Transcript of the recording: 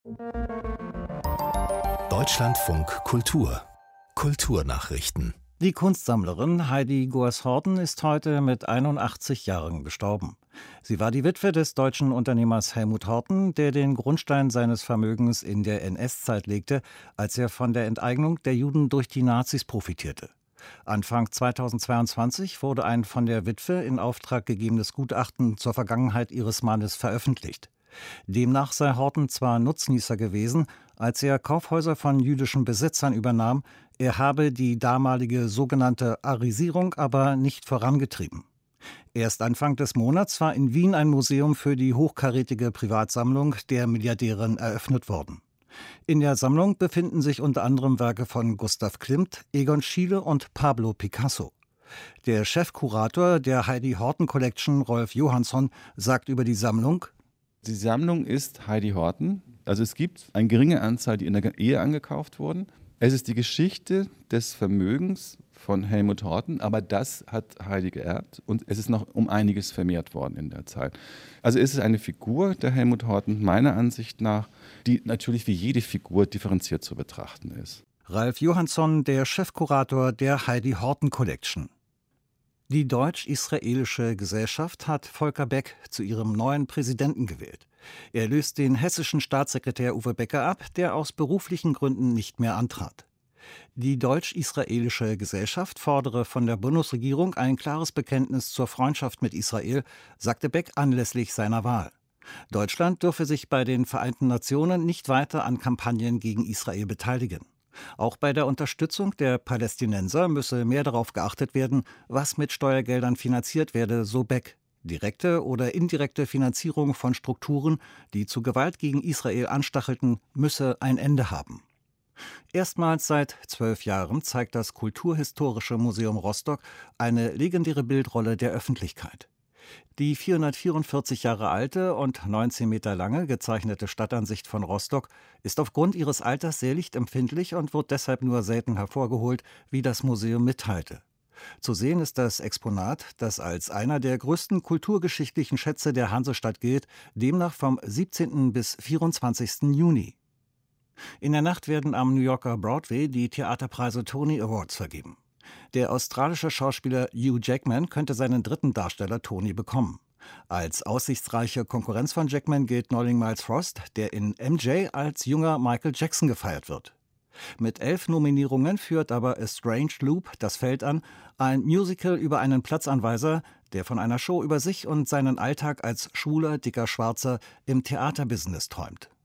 Deutschlandfunk Kultur Kulturnachrichten. Die Kunstsammlerin Heidi Goers-Horten ist heute mit 81 Jahren gestorben. Sie war die Witwe des deutschen Unternehmers Helmut Horten, der den Grundstein seines Vermögens in der NS-Zeit legte, als er von der Enteignung der Juden durch die Nazis profitierte. Anfang 2022 wurde ein von der Witwe in Auftrag gegebenes Gutachten zur Vergangenheit ihres Mannes veröffentlicht. Demnach sei Horten zwar Nutznießer gewesen, als er Kaufhäuser von jüdischen Besitzern übernahm, er habe die damalige sogenannte Arisierung aber nicht vorangetrieben. Erst Anfang des Monats war in Wien ein Museum für die hochkarätige Privatsammlung der Milliardärin eröffnet worden. In der Sammlung befinden sich unter anderem Werke von Gustav Klimt, Egon Schiele und Pablo Picasso. Der Chefkurator der Heidi Horten Collection, Rolf Johansson, sagt über die Sammlung: Die Sammlung ist Heidi Horten. Also es gibt eine geringe Anzahl, die in der Ehe angekauft wurden. Es ist die Geschichte des Vermögens von Helmut Horten, aber das hat Heidi geerbt und es ist noch um einiges vermehrt worden in der Zeit. Also ist es eine Figur, der Helmut Horten, meiner Ansicht nach, die natürlich wie jede Figur differenziert zu betrachten ist. Ralf Johansson, der Chefkurator der Heidi Horten Collection. Die Deutsch-Israelische Gesellschaft hat Volker Beck zu ihrem neuen Präsidenten gewählt. Er löst den hessischen Staatssekretär Uwe Becker ab, der aus beruflichen Gründen nicht mehr antrat. Die Deutsch-Israelische Gesellschaft fordere von der Bundesregierung ein klares Bekenntnis zur Freundschaft mit Israel, sagte Beck anlässlich seiner Wahl. Deutschland dürfe sich bei den Vereinten Nationen nicht weiter an Kampagnen gegen Israel beteiligen. Auch bei der Unterstützung der Palästinenser müsse mehr darauf geachtet werden, was mit Steuergeldern finanziert werde, so Beck. Direkte oder indirekte Finanzierung von Strukturen, die zu Gewalt gegen Israel anstachelten, müsse ein Ende haben. Erstmals seit 12 Jahren zeigt das Kulturhistorische Museum Rostock eine legendäre Bildrolle der Öffentlichkeit. Die 444 Jahre alte und 19 Meter lange gezeichnete Stadtansicht von Rostock ist aufgrund ihres Alters sehr lichtempfindlich und wird deshalb nur selten hervorgeholt, wie das Museum mitteilte. Zu sehen ist das Exponat, das als einer der größten kulturgeschichtlichen Schätze der Hansestadt gilt, demnach vom 17. bis 24. Juni. In der Nacht werden am New Yorker Broadway die Theaterpreise Tony Awards vergeben. Der australische Schauspieler Hugh Jackman könnte seinen dritten Darsteller Tony bekommen. Als aussichtsreiche Konkurrenz von Jackman gilt Neuling Miles Frost, der in MJ als junger Michael Jackson gefeiert wird. Mit 11 Nominierungen führt aber A Strange Loop das Feld an, ein Musical über einen Platzanweiser, der von einer Show über sich und seinen Alltag als schwuler, dicker Schwarzer im Theaterbusiness träumt.